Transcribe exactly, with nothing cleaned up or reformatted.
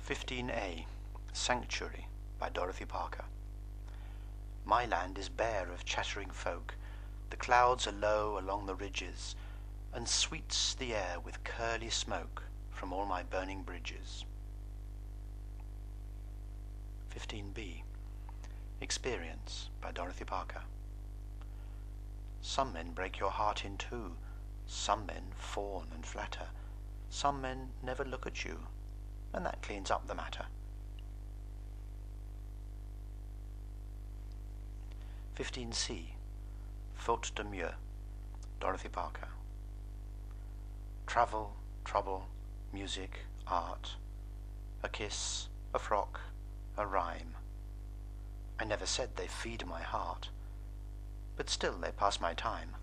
fifteen A. Sanctuary by Dorothy Parker. My land is bare of chattering folk, the clouds are low along the ridges, and sweets the air with curly smoke from all my burning bridges. fifteen B. Experience by Dorothy Parker. Some men break your heart in two, some men fawn and flatter, some men never look at you, and that cleans up the matter. fifteen C. Faute de mieux, Dorothy Parker. Travel, trouble, music, art, a kiss, a frock, a rhyme. I never said they feed my heart, but still they pass my time.